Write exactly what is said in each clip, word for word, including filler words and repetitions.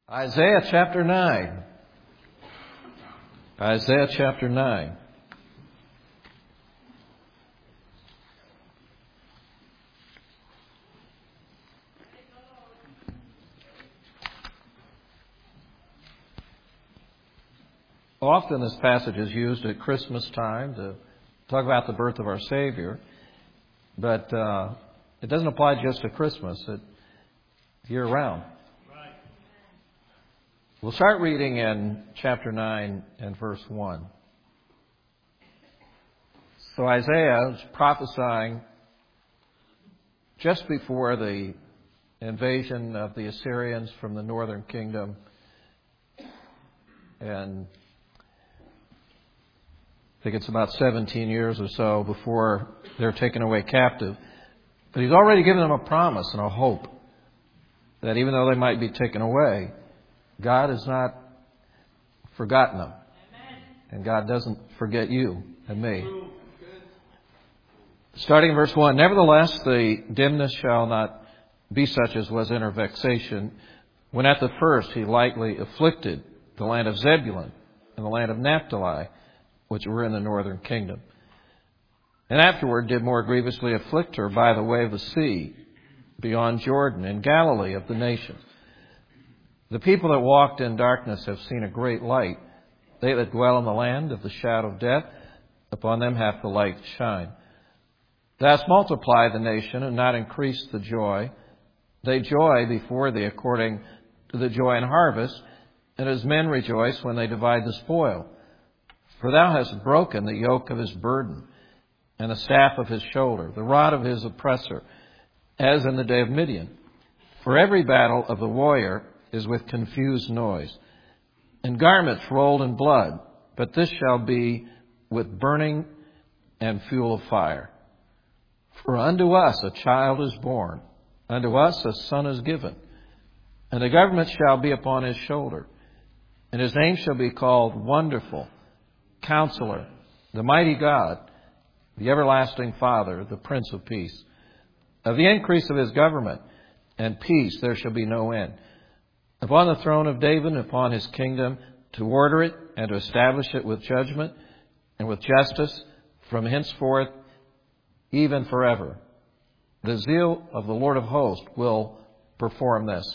Isaiah chapter nine. Isaiah chapter nine. Often this passage is used at Christmas time to talk about the birth of our Savior, but uh, it doesn't apply just to Christmas. It's year-round. We'll start reading in chapter nine and verse one. So Isaiah is prophesying just before the invasion of the Assyrians from the northern kingdom. And I think it's about seventeen years or so before they're taken away captive. But he's already given them a promise and a hope that even though they might be taken away, God has not forgotten them. Amen. And God doesn't forget you and me. Starting in verse one, nevertheless, the dimness shall not be such as was in her vexation, when at the first he lightly afflicted the land of Zebulun and the land of Naphtali, which were in the northern kingdom. And afterward did more grievously afflict her by the way of the sea, beyond Jordan, in Galilee of the nations. The people that walked in darkness have seen a great light. They that dwell in the land of the shadow of death, upon them hath the light shine. Thou hast multiplied the nation, and not increased the joy. They joy before thee according to the joy in harvest, and as men rejoice when they divide the spoil. For thou hast broken the yoke of his burden, and the staff of his shoulder, the rod of his oppressor, as in the day of Midian. For every battle of the warrior is with confused noise, and garments rolled in blood, but this shall be with burning and fuel of fire. For unto us a child is born, unto us a son is given, and the government shall be upon his shoulder, and his name shall be called Wonderful, Counselor, the Mighty God, the Everlasting Father, the Prince of Peace. Of the increase of his government and peace there shall be no end, upon the throne of David and upon his kingdom, to order it and to establish it with judgment and with justice from henceforth, even forever. The zeal of the Lord of hosts will perform this.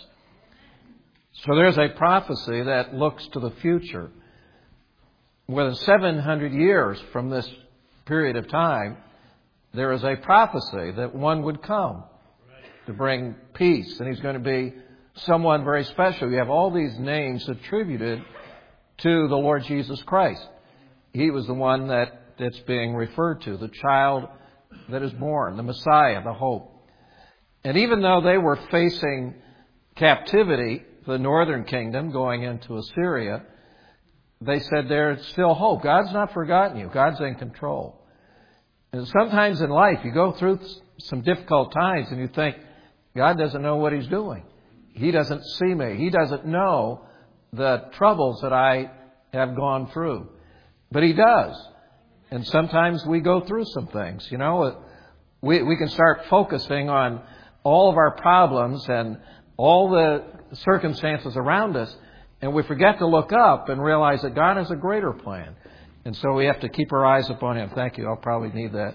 So there's a prophecy that looks to the future. More than seven hundred years from this period of time, there is a prophecy that one would come to bring peace, and he's going to be someone very special. You have all these names attributed to the Lord Jesus Christ. He was the one that, that's being referred to, the child that is born, the Messiah, the hope. And even though they were facing captivity, the northern kingdom going into Assyria, they said there's still hope. God's not forgotten you. God's in control. And sometimes in life you go through some difficult times and you think, God doesn't know what he's doing. He doesn't see me. He doesn't know the troubles that I have gone through. But he does. And sometimes we go through some things. You know, we, we can start focusing on all of our problems and all the circumstances around us, and we forget to look up and realize that God has a greater plan. And so we have to keep our eyes upon him. Thank you. I'll probably need that.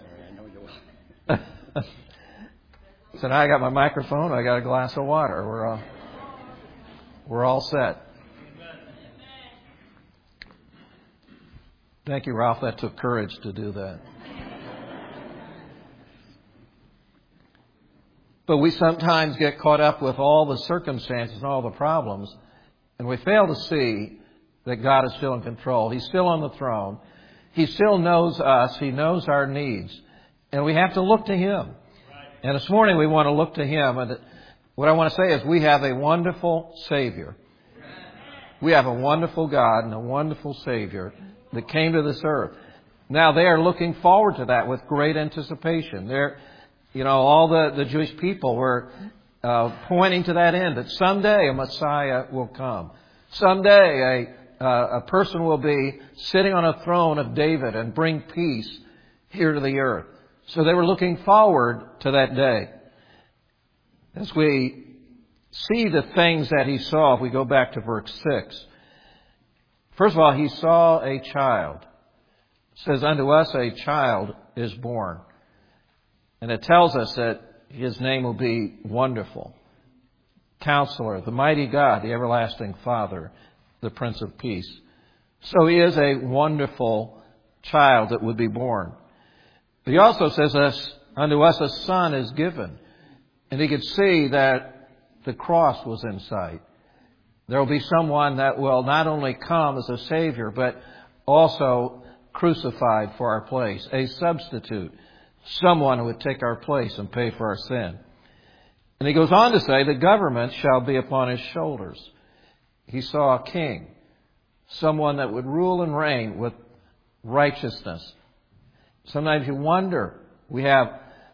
So now I got my microphone. I got a glass of water. We're all, we're all set. Thank you, Ralph. That took courage to do that. But we sometimes get caught up with all the circumstances and all the problems, and we fail to see that God is still in control. He's still on the throne. He still knows us. He knows our needs. And we have to look to him. And this morning we want to look to him. And what I want to say is we have a wonderful Savior. We have a wonderful God and a wonderful Savior that came to this earth. Now they are looking forward to that with great anticipation. They're, you know, all the, the Jewish people were uh, pointing to that end, that someday a Messiah will come. Someday a, uh, a person will be sitting on a throne of David and bring peace here to the earth. So they were looking forward to that day. As we see the things that he saw if we go back to verse six. First of all, he saw a child. It says, unto us a child is born. And it tells us that his name will be Wonderful, Counselor, the Mighty God, the Everlasting Father, the Prince of Peace. So he is a wonderful child that would be born. He also says, us, unto us a son is given. And he could see that the cross was in sight. There will be someone that will not only come as a Savior, but also crucified for our place, a substitute, someone who would take our place and pay for our sin. And he goes on to say, the government shall be upon his shoulders. He saw a king, someone that would rule and reign with righteousness. Sometimes you wonder, we have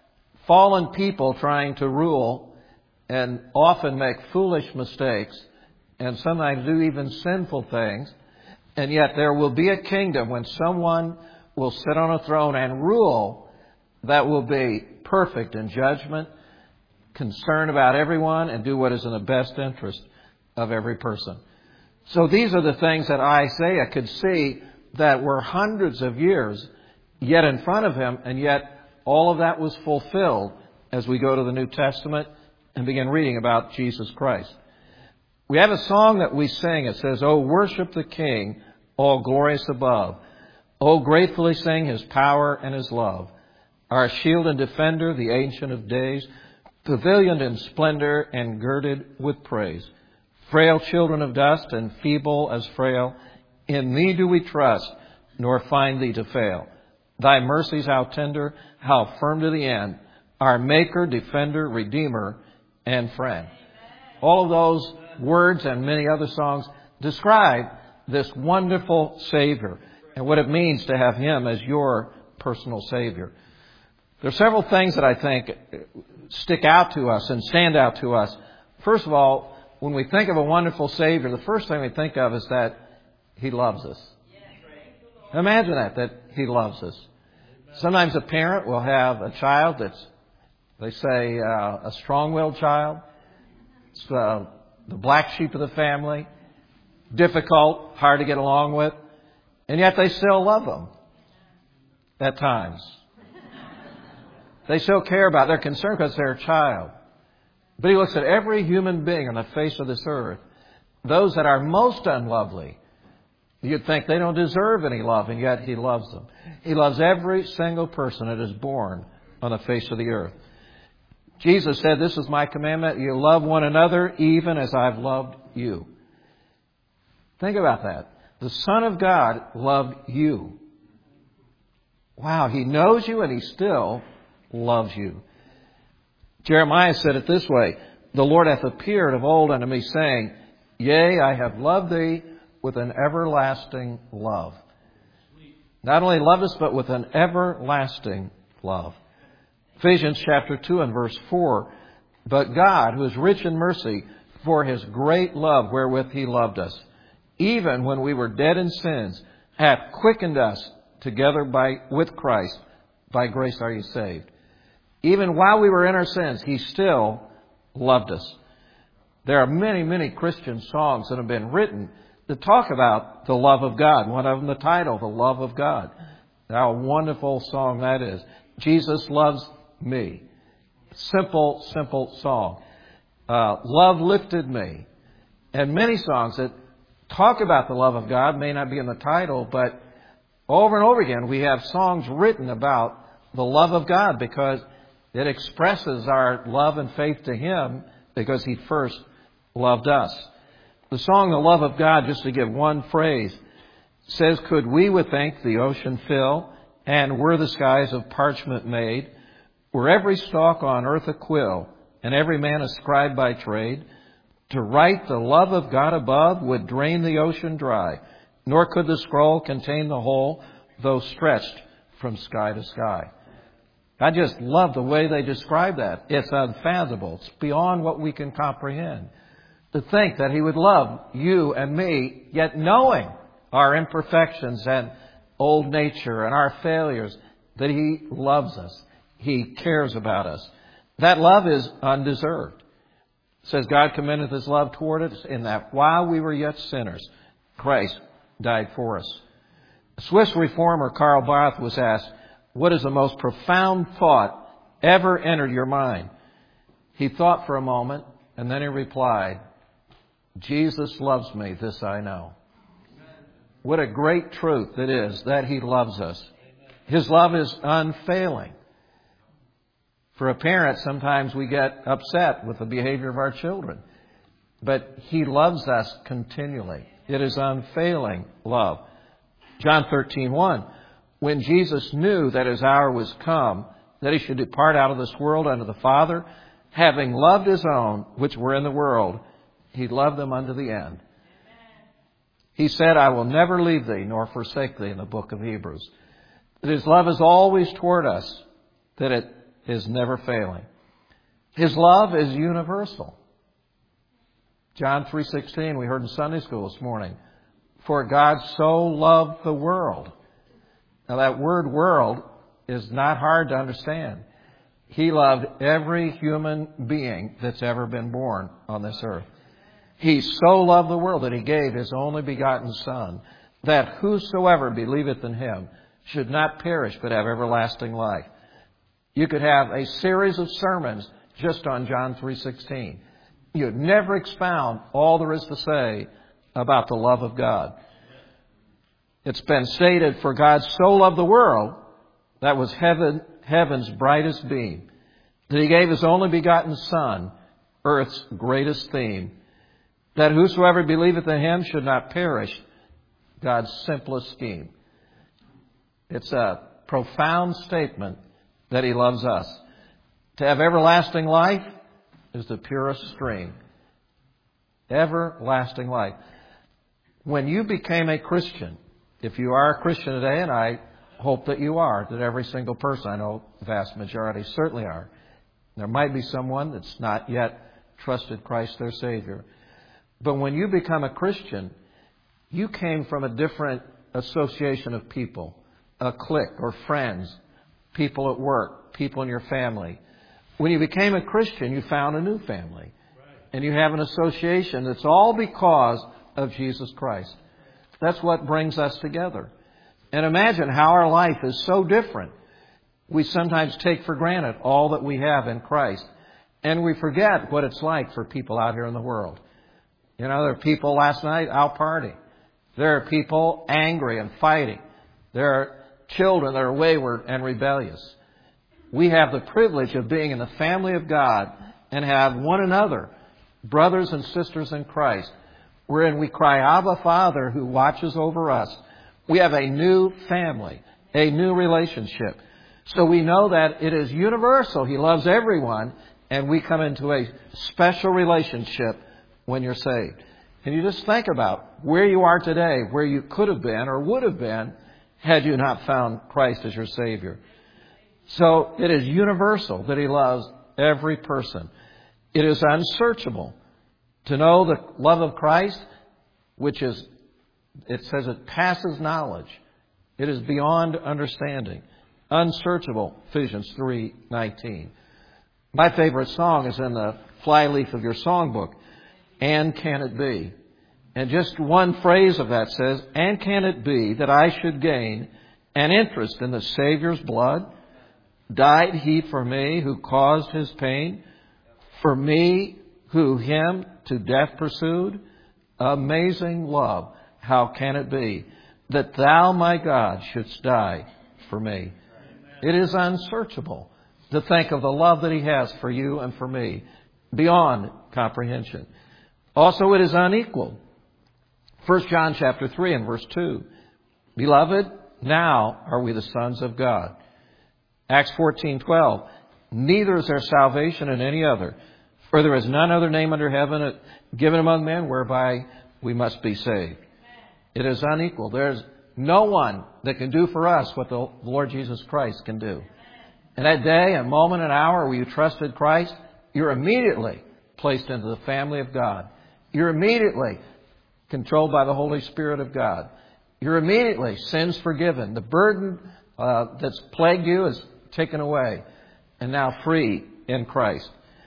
fallen people trying to rule and often make foolish mistakes and sometimes do even sinful things. And yet there will be a kingdom when someone will sit on a throne and rule that will be perfect in judgment, concerned about everyone, and do what is in the best interest of every person. So these are the things that Isaiah could see that were hundreds of years yet in front of him, and yet all of that was fulfilled as we go to the New Testament and begin reading about Jesus Christ. We have a song that we sing. It says, "Oh, worship the King, all glorious above. Oh, gratefully sing his power and his love. Our shield and defender, the Ancient of Days, pavilioned in splendor and girded with praise. Frail children of dust and feeble as frail, in thee do we trust, nor find thee to fail. Thy mercies how tender, how firm to the end, our Maker, Defender, Redeemer, and Friend." All of those words and many other songs describe this wonderful Savior and what it means to have Him as your personal Savior. There are several things that I think stick out to us and stand out to us. First of all, when we think of a wonderful Savior, the first thing we think of is that He loves us. Imagine that, that He loves us. Sometimes a parent will have a child that's, they say, uh, a strong-willed child. It's uh, the black sheep of the family, difficult, hard to get along with, and yet they still love them at times. They still care about, they're concerned because they're a child. But He looks at every human being on the face of this earth, those that are most unlovely. You'd think they don't deserve any love, and yet He loves them. He loves every single person that is born on the face of the earth. Jesus said, "This is my commandment, you love one another even as I've loved you." Think about that. The Son of God loved you. Wow, He knows you and He still loves you. Jeremiah said it this way, "The Lord hath appeared of old unto me, saying, Yea, I have loved thee with an everlasting love." Not only loved us, but with an everlasting love. Ephesians chapter two and verse four, "But God, who is rich in mercy, for His great love wherewith He loved us, even when we were dead in sins, hath quickened us together by with Christ. By grace are you saved." Even while we were in our sins, He still loved us. There are many, many Christian songs that have been written that talk about the love of God. One of them, the title, "The Love of God." How wonderful song that is. Jesus loves me. Simple, simple song. Uh, Love lifted me. And many songs that talk about the love of God may not be in the title, but over and over again we have songs written about the love of God because it expresses our love and faith to Him because He first loved us. The song, "The Love of God," just to give one phrase, says, "Could we with ink the ocean fill, and were the skies of parchment made, were every stalk on earth a quill, and every man a scribe by trade, to write the love of God above would drain the ocean dry, nor could the scroll contain the whole, though stretched from sky to sky." I just love the way they describe that. It's unfathomable. It's beyond what we can comprehend. To think that He would love you and me, yet knowing our imperfections and old nature and our failures, that He loves us. He cares about us. That love is undeserved. It says God commendeth His love toward us in that while we were yet sinners, Christ died for us. Swiss reformer Karl Barth was asked, what is the most profound thought ever entered your mind? He thought for a moment, and then he replied, Jesus loves me, this I know. What a great truth it is that He loves us. His love is unfailing. For a parent, sometimes we get upset with the behavior of our children. But He loves us continually. It is unfailing love. John thirteen one, when Jesus knew that His hour was come, that He should depart out of this world unto the Father, having loved His own, which were in the world, He loved them unto the end. He said, I will never leave thee nor forsake thee in the book of Hebrews. That His love is always toward us, that it is never failing. His love is universal. John three sixteen, we heard in Sunday school this morning. For God so loved the world. Now that word world is not hard to understand. He loved every human being that's ever been born on this earth. He so loved the world that He gave His only begotten Son, that whosoever believeth in Him should not perish but have everlasting life. You could have a series of sermons just on John three sixteen. You'd never expound all there is to say about the love of God. It's been stated, for God so loved the world, that was heaven, heaven's brightest beam, that He gave His only begotten Son, earth's greatest theme, that whosoever believeth in Him should not perish, God's simplest scheme. It's a profound statement that He loves us. To have everlasting life is the purest stream. Everlasting life. When you became a Christian, if you are a Christian today, and I hope that you are, that every single person, I know the vast majority certainly are. There might be someone that's not yet trusted Christ their Savior. But when you become a Christian, you came from a different association of people, a clique or friends, people at work, people in your family. When you became a Christian, you found a new family. And you have an association that's all because of Jesus Christ. That's what brings us together. And imagine how our life is so different. We sometimes take for granted all that we have in Christ. And we forget what it's like for people out here in the world. You know, there are people last night out partying. There are people angry and fighting. There are children that are wayward and rebellious. We have the privilege of being in the family of God and have one another, brothers and sisters in Christ, wherein we cry, Abba, Father, who watches over us. We have a new family, a new relationship. So we know that it is universal. He loves everyone, and we come into a special relationship when you're saved. And you just think about where you are today, where you could have been or would have been had you not found Christ as your Savior. So it is universal that He loves every person. It is unsearchable to know the love of Christ, which is, it says it passes knowledge. It is beyond understanding. Unsearchable, Ephesians three nineteen. My favorite song is in the flyleaf of your songbook. And can it be? And just one phrase of that says, and can it be that I should gain an interest in the Savior's blood? Died He for me who caused His pain? For me who Him to death pursued? Amazing love, how can it be that Thou, my God, shouldst die for me? It is unsearchable to think of the love that He has for you and for me, beyond comprehension. Also, it is unequal. First John chapter three and verse two. Beloved, now are we the sons of God. Acts fourteen twelve. Neither is there salvation in any other, for there is none other name under heaven given among men whereby we must be saved. It is unequal. There's no one that can do for us what the Lord Jesus Christ can do. And that day, a moment, an hour where you trusted Christ, you're immediately placed into the family of God. You're immediately controlled by the Holy Spirit of God. You're immediately sins forgiven. The burden uh, that's plagued you is taken away and now free in Christ.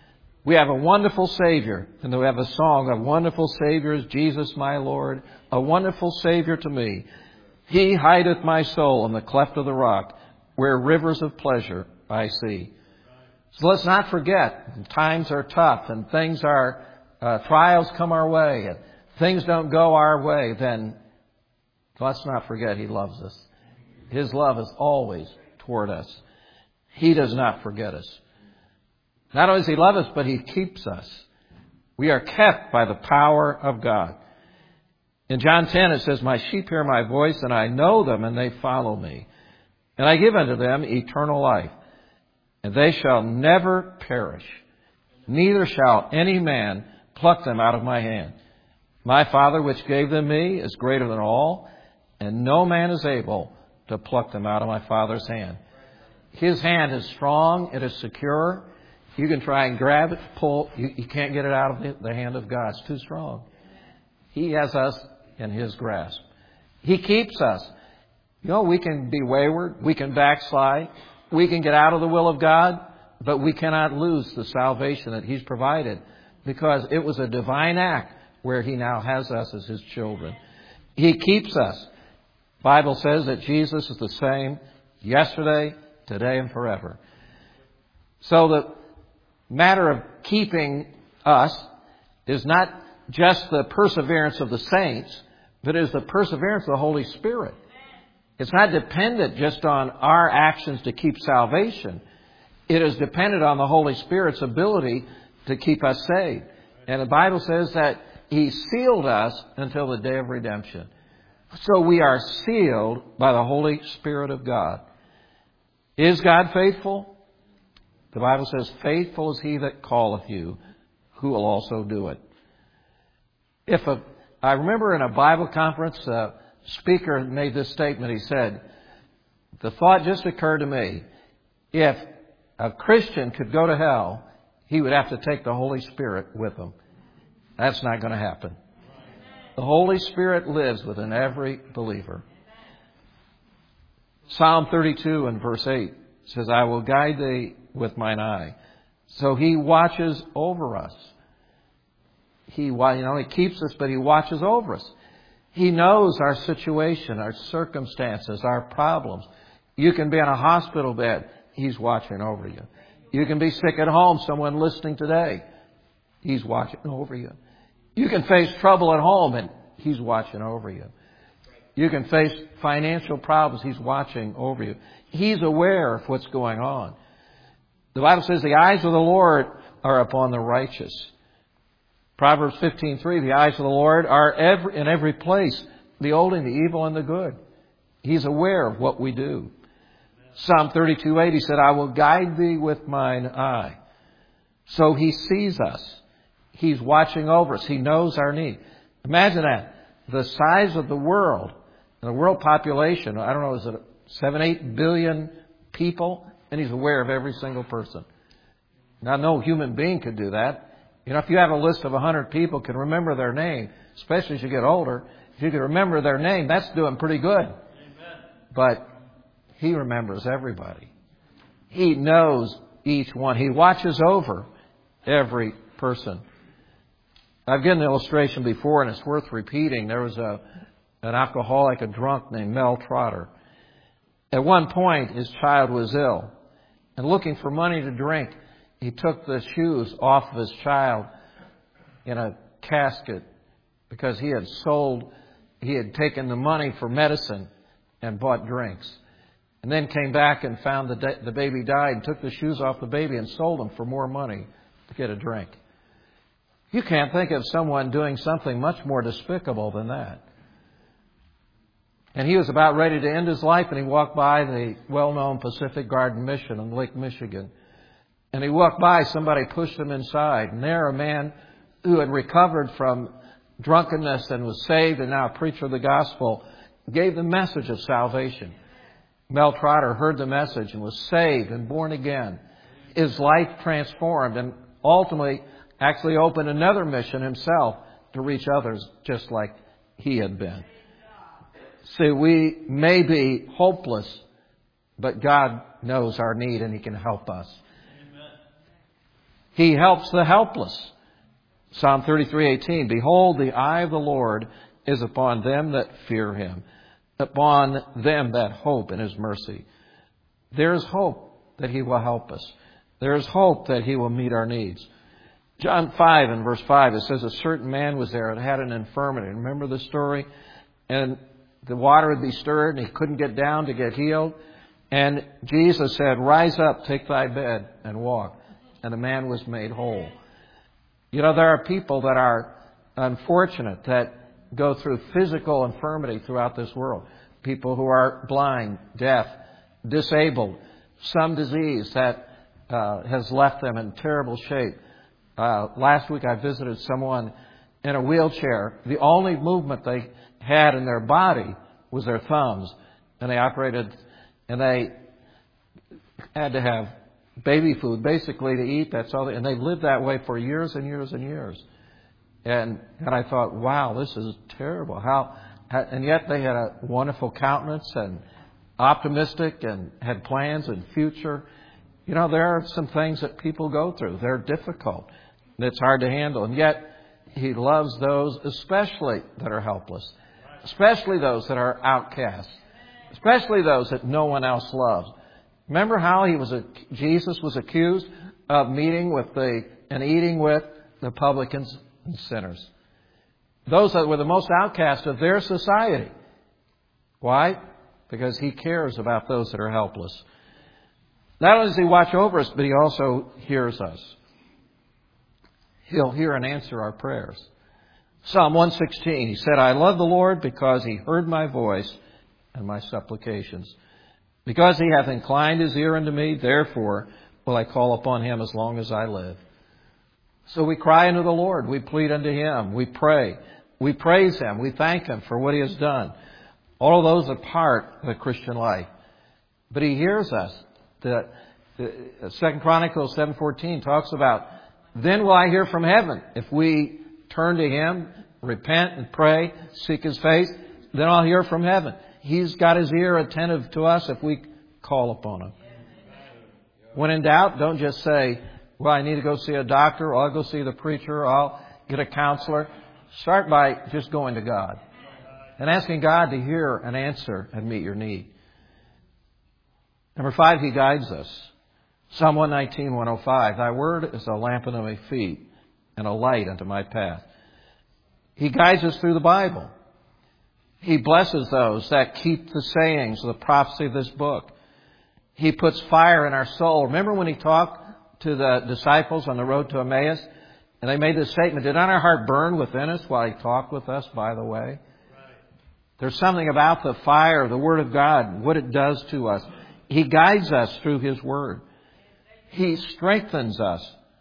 We have a wonderful Savior. And we have a song, "A wonderful Savior is Jesus my Lord, a wonderful Savior to me. He hideth my soul in the cleft of the rock, where rivers of pleasure I see." So let's not forget, times are tough and things are, uh, trials come our way and things don't go our way, then let's not forget He loves us. His love is always toward us. He does not forget us. Not only does He love us, but He keeps us. We are kept by the power of God. In John ten it says, "My sheep hear my voice, and I know them, and they follow me. And I give unto them eternal life, and they shall never perish. Neither shall any man pluck them out of my hand. My Father which gave them me is greater than all, and no man is able to pluck them out of my Father's hand." His hand is strong. It is secure. You can try and grab it, pull. You, you can't get it out of the, the hand of God. It's too strong. He has us in His grasp. He keeps us. You know, we can be wayward. We can backslide. We can get out of the will of God. But we cannot lose the salvation that He's provided, because it was a divine act where He now has us as His children. He keeps us. The Bible says that Jesus is the same yesterday, today, and forever. So the matter of keeping us is not just the perseverance of the saints, but it is the perseverance of the Holy Spirit. It's not dependent just on our actions to keep salvation. It is dependent on the Holy Spirit's ability to keep us saved. And the Bible says that He sealed us until the day of redemption. So we are sealed by the Holy Spirit of God. Is God faithful? The Bible says, "Faithful is He that calleth you, who will also do it." If a, I remember in a Bible conference, a speaker made this statement. He said, "The thought just occurred to me, if a Christian could go to hell, he would have to take the Holy Spirit with him." That's not going to happen. The Holy Spirit lives within every believer. Psalm thirty-two and verse eight says, "I will guide thee with mine eye." So He watches over us. He, you know, He keeps us, but He watches over us. He knows our situation, our circumstances, our problems. You can be in a hospital bed. He's watching over you. You can be sick at home, someone listening today. He's watching over you. You can face trouble at home, and He's watching over you. You can face financial problems. He's watching over you. He's aware of what's going on. The Bible says the eyes of the Lord are upon the righteous. Proverbs fifteen three, "The eyes of the Lord are every, in every place, beholding the evil and the good." He's aware of what we do. Psalm thirty-two eight, He said, "I will guide thee with mine eye." So He sees us. He's watching over us. He knows our need. Imagine that. The size of the world, the world population, I don't know, is it seven, eight billion people? And He's aware of every single person. Now, no human being could do that. You know, if you have a list of a hundred people, can remember their name, especially as you get older, if you can remember their name, that's doing pretty good. Amen. But He remembers everybody. He knows each one. He watches over every person. I've given an illustration before, and it's worth repeating. There was a an alcoholic, a drunk named Mel Trotter. At one point, his child was ill, and looking for money to drink, he took the shoes off of his child in a casket because he had sold, he had taken the money for medicine and bought drinks. And then came back and found the, da- the baby died and took the shoes off the baby and sold them for more money to get a drink. You can't think of someone doing something much more despicable than that. And he was about ready to end his life, and he walked by the well-known Pacific Garden Mission in Lake Michigan. And he walked by, somebody pushed him inside. And there a man who had recovered from drunkenness and was saved and now a preacher of the gospel gave the message of salvation. Mel Trotter heard the message and was saved and born again. His life transformed and ultimately actually opened another mission himself to reach others just like he had been. See, we may be hopeless, but God knows our need and He can help us. He helps the helpless. Psalm thirty-three eighteen, behold, the eye of the Lord is upon them that fear him, upon them that hope in his mercy. There is hope that he will help us. There is hope that he will meet our needs. John five and verse five, it says a certain man was there and had an infirmity. Remember the story? And the water would be stirred and he couldn't get down to get healed. And Jesus said, rise up, take thy bed and walk. And the man was made whole. You know, there are people that are unfortunate that go through physical infirmity throughout this world. People who are blind, deaf, disabled, some disease that uh, has left them in terrible shape. Uh, last week I visited someone in a wheelchair. The only movement they had in their body was their thumbs. And they operated, and they had to have baby food basically to eat. That's all. They, and they lived that way for years and years and years. And and I thought, wow, this is terrible. How? And yet they had a wonderful countenance and optimistic and had plans and future. You know, there are some things that people go through. They're difficult. And it's hard to handle. And yet he loves those especially that are helpless. Especially those that are outcasts. Especially those that no one else loves. Remember how he was a, Jesus was accused of meeting with the and eating with the publicans and sinners. Those that were the most outcast of their society. Why? Because he cares about those that are helpless. Not only does he watch over us, but he also hears us. He'll hear and answer our prayers. Psalm one sixteen, he said, I love the Lord because he heard my voice and my supplications. Because he hath inclined his ear unto me, therefore will I call upon him as long as I live. So we cry unto the Lord. We plead unto him. We pray. We praise him. We thank him for what he has done. All of those are part of the Christian life. But he hears us. The, the Second Chronicles seven fourteen talks about, then will I hear from heaven. If we turn to him, repent and pray, seek his face, then I'll hear from heaven. He's got his ear attentive to us if we call upon him. When in doubt, don't just say, well, I need to go see a doctor, or I'll go see the preacher, or I'll get a counselor. Start by just going to God and asking God to hear and answer and meet your need. Number five, he guides us. Psalm one nineteen, one oh five, thy word is a lamp unto my feet and a light unto my path. He guides us through the Bible. He blesses those that keep the sayings of the prophecy of this book. He puts fire in our soul. Remember when he talked to the disciples on the road to Emmaus? And they made this statement, did not our heart burn within us while he talked with us by the way? Right. There's something about the fire, the Word of God, what it does to us. He guides us through his Word. He strengthens us.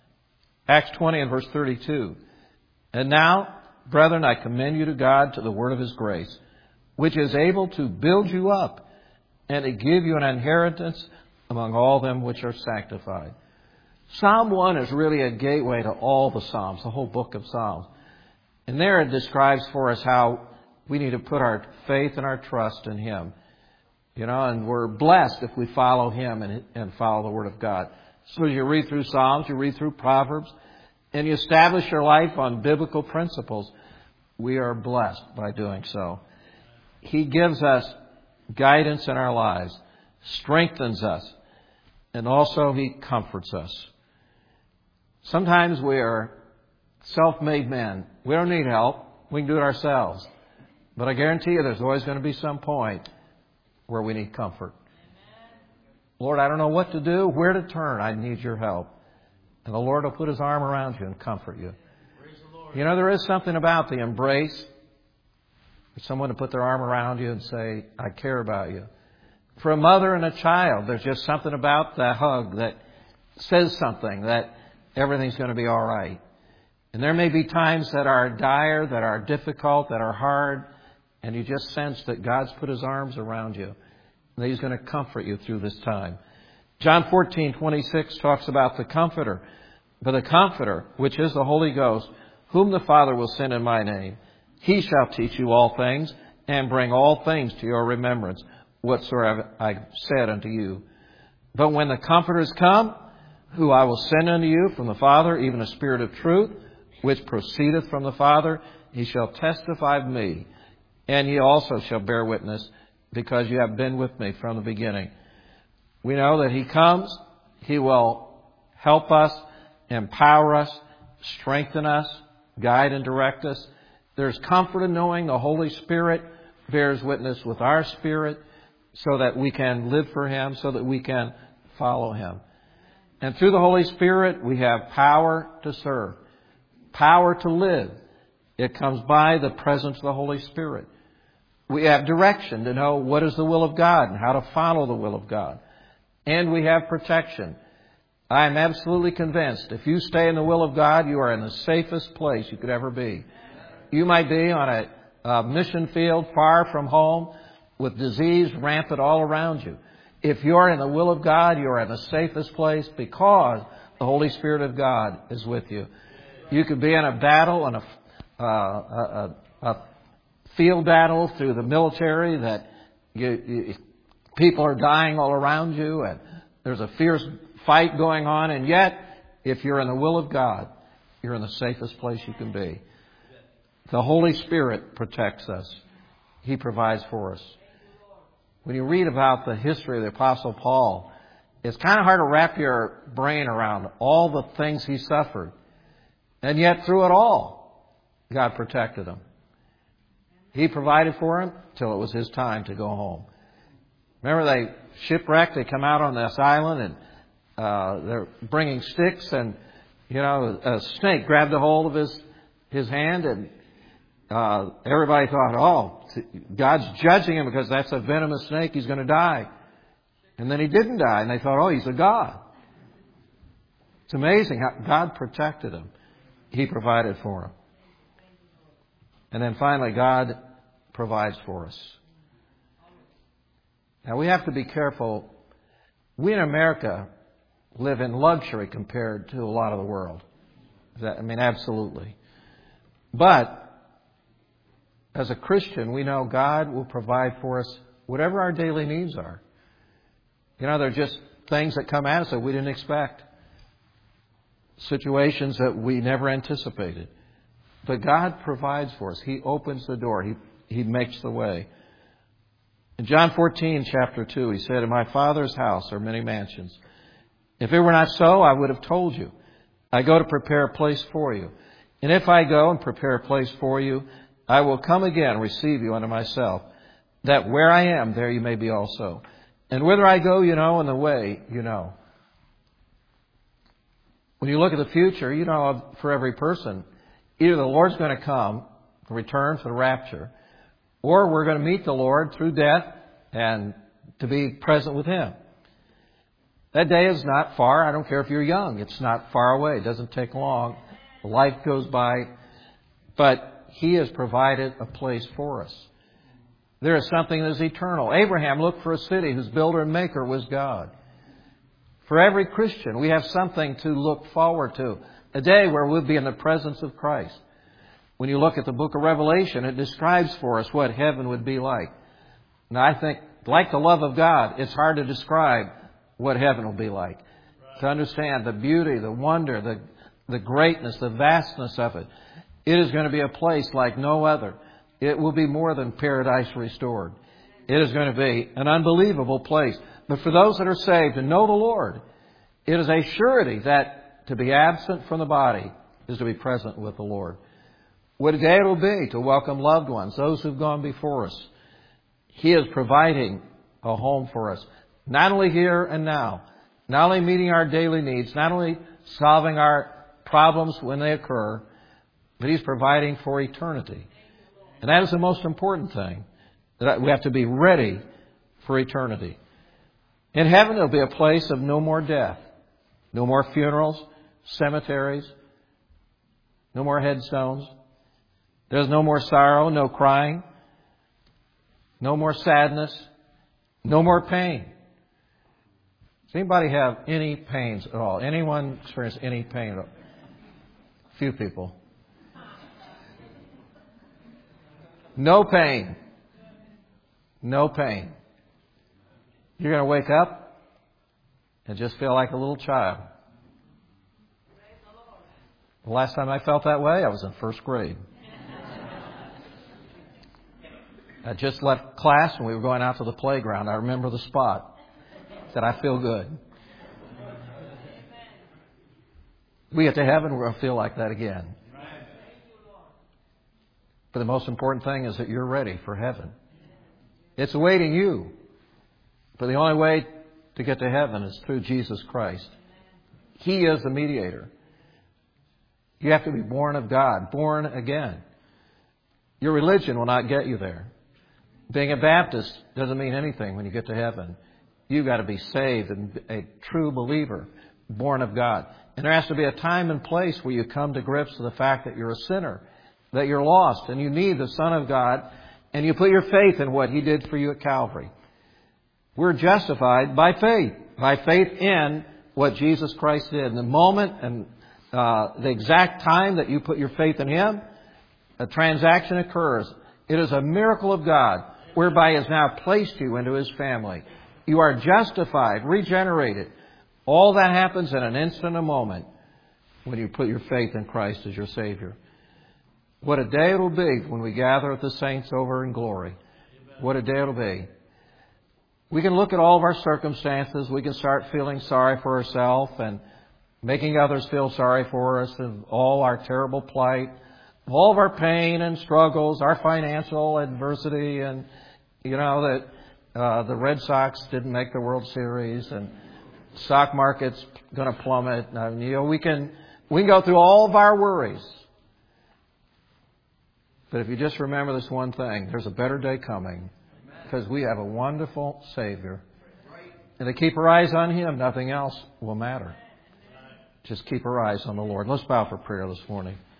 Acts twenty and verse thirty-two. And now, brethren, I commend you to God, to the word of his grace, which is able to build you up and to give you an inheritance among all them which are sanctified. Psalm one is really a gateway to all the Psalms, the whole book of Psalms. And there it describes for us how we need to put our faith and our trust in him. You know, and we're blessed if we follow him and, and follow the Word of God. So you read through Psalms, you read through Proverbs, and you establish your life on biblical principles. We are blessed by doing so. He gives us guidance in our lives, strengthens us, and also he comforts us. Sometimes we are self-made men. We don't need help. We can do it ourselves. But I guarantee you there's always going to be some point where we need comfort. Lord, I don't know what to do, where to turn. I need your help. And the Lord will put his arm around you and comfort you. You know, there is something about the embrace. For someone to put their arm around you and say, I care about you. For a mother and a child, there's just something about that hug that says something, that everything's going to be all right. And there may be times that are dire, that are difficult, that are hard, and you just sense that God's put his arms around you. And that he's going to comfort you through this time. John fourteen twenty-six talks about the Comforter. But the Comforter, which is the Holy Ghost, whom the Father will send in my name, he shall teach you all things and bring all things to your remembrance, whatsoever I said unto you. But when the Comforter is come, who I will send unto you from the Father, even a Spirit of truth, which proceedeth from the Father. He shall testify of me, and ye also shall bear witness, because you have been with me from the beginning. We know that He comes. He will help us, empower us, strengthen us, guide and direct us. There's comfort in knowing the Holy Spirit bears witness with our spirit so that we can live for Him, so that we can follow Him. And through the Holy Spirit, we have power to serve, power to live. It comes by the presence of the Holy Spirit. We have direction to know what is the will of God and how to follow the will of God. And we have protection. I am absolutely convinced if you stay in the will of God, you are in the safest place you could ever be. You might be on a, a mission field far from home with disease rampant all around you. If you're in the will of God, you are in the safest place because the Holy Spirit of God is with you. You could be in a battle, in a, uh, a, a, a field battle through the military that you, you, people are dying all around you and there's a fierce fight going on. And yet, if you're in the will of God, you're in the safest place you can be. The Holy Spirit protects us. He provides for us. When you read about the history of the Apostle Paul, it's kind of hard to wrap your brain around all the things he suffered. And yet, through it all, God protected him. He provided for him till it was his time to go home. Remember, they shipwrecked. They come out on this island, and uh, they're bringing sticks, and you know, a snake grabbed a hold of his his hand, and uh, everybody thought, "Oh, God's judging him because that's a venomous snake. He's going to die." And then he didn't die, and they thought, "Oh, he's a god." It's amazing how God protected him. He provided for him. And then finally, God provides for us. Now, we have to be careful. We in America live in luxury compared to a lot of the world. That, I mean, absolutely. But as a Christian, we know God will provide for us whatever our daily needs are. You know, they're just things that come at us that we didn't expect. Situations that we never anticipated. But God provides for us. He opens the door. He, he makes the way. In John fourteen, chapter two, He said, "In my Father's house are many mansions. If it were not so, I would have told you. I go to prepare a place for you. And if I go and prepare a place for you, I will come again and receive you unto myself, that where I am, there you may be also. And whither I go, you know, and the way, you know." When you look at the future, you know, for every person, either the Lord's going to come, return for the rapture, or we're going to meet the Lord through death and to be present with Him. That day is not far. I don't care if you're young. It's not far away. It doesn't take long. Life goes by. But He has provided a place for us. There is something that is eternal. Abraham looked for a city whose builder and maker was God. For every Christian, we have something to look forward to. A day where we'll be in the presence of Christ. When you look at the book of Revelation, it describes for us what heaven would be like. Now, I think, like the love of God, it's hard to describe what heaven will be like. Right. To understand the beauty, the wonder, the, the greatness, the vastness of it. It is going to be a place like no other. It will be more than paradise restored. It is going to be an unbelievable place. But for those that are saved and know the Lord, it is a surety that to be absent from the body is to be present with the Lord. What a day it will be to welcome loved ones, those who've gone before us. He is providing a home for us, not only here and now, not only meeting our daily needs, not only solving our problems when they occur, but He's providing for eternity. And that is the most important thing, that we have to be ready for eternity. In heaven, there'll be a place of no more death, no more funerals, cemeteries, no more headstones. There's no more sorrow, no crying, no more sadness, no more pain. Does anybody have any pains at all? Anyone experience any pain at all? Few people. No pain. No pain. You're going to wake up and just feel like a little child. The last time I felt that way, I was in first grade. I just left class and we were going out to the playground. I remember the spot. Said, I feel good. We get to heaven, we're going to feel like that again. But the most important thing is that you're ready for heaven. It's awaiting you. But the only way to get to heaven is through Jesus Christ. He is the mediator. You have to be born of God, born again. Your religion will not get you there. Being a Baptist doesn't mean anything when you get to heaven. You've got to be saved and a true believer, born of God. And there has to be a time and place where you come to grips with the fact that you're a sinner, that you're lost, and you need the Son of God, and you put your faith in what He did for you at Calvary. We're justified by faith, by faith in what Jesus Christ did. And the moment and uh, the exact time that you put your faith in Him, a transaction occurs. It is a miracle of God, whereby He has now placed you into His family. You are justified, regenerated. All that happens in an instant, a moment, when you put your faith in Christ as your Savior. What a day it'll be when we gather with the saints over in glory. What a day it'll be. We can look at all of our circumstances. We can start feeling sorry for ourselves and making others feel sorry for us and all our terrible plight, all of our pain and struggles, our financial adversity, and, you know, that uh, the Red Sox didn't make the World Series and stock market's going to plummet. And, you know, we can we can go through all of our worries. But if you just remember this one thing, there's a better day coming because we have a wonderful Savior. And to keep our eyes on Him, nothing else will matter. Just keep our eyes on the Lord. Let's bow for prayer this morning.